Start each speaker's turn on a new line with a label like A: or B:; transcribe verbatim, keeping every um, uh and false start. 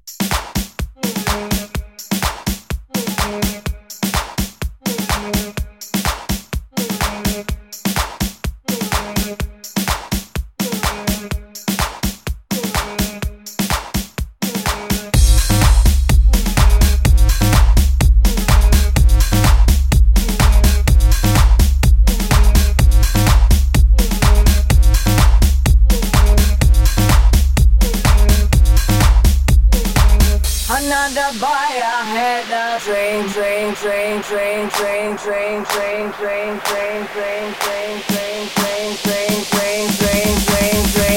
A: Another boy I had a train, train, train, train, train, train, train, train, train, train, train, train, train, train, train, train, train, train.